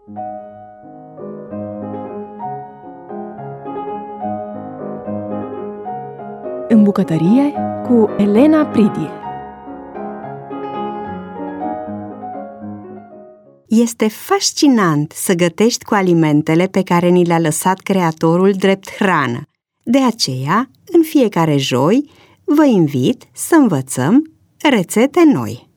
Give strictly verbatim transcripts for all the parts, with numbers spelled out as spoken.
În bucătărie cu Elena Pridie. Este fascinant să gătești cu alimentele pe care ni le-a lăsat Creatorul drept hrană. De aceea, în fiecare joi, vă invit să învățăm rețete noi.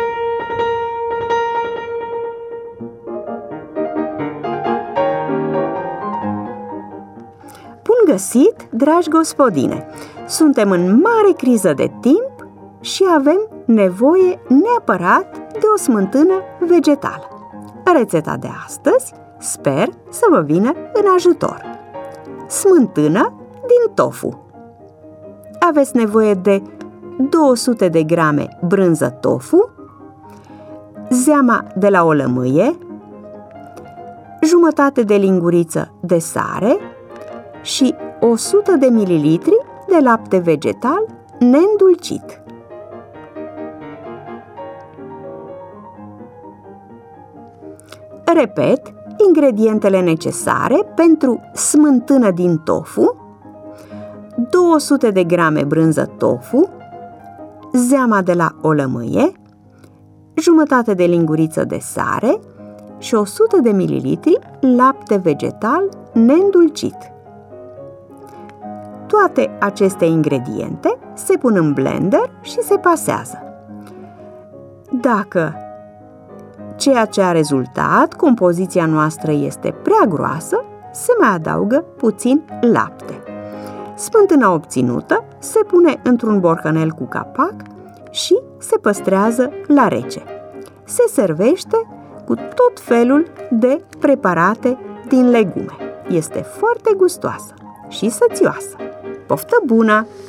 Bun găsit, dragi gospodine! Suntem în mare criză de timp și avem nevoie neapărat de o smântână vegetală. Rețeta de astăzi sper să vă vină în ajutor. Smântână din tofu. Aveți nevoie de două sute de grame brânză tofu, zeama de la o lămâie, jumătate de linguriță de sare și o sută de mililitri de lapte vegetal neîndulcit. Repet, ingredientele necesare pentru smântână din tofu: două sute de grame brânză tofu, zeama de la o lămâie, jumătate de linguriță de sare și o sută de mililitri lapte vegetal neîndulcit. Toate aceste ingrediente se pun în blender și se pasează. Dacă ceea ce a rezultat, compoziția noastră, este prea groasă, se mai adaugă puțin lapte. Smântâna obținută se pune într-un borcanel cu capac și se păstrează la rece. Se servește cu tot felul de preparate din legume. Este foarte gustoasă și sățioasă. Poftă bună!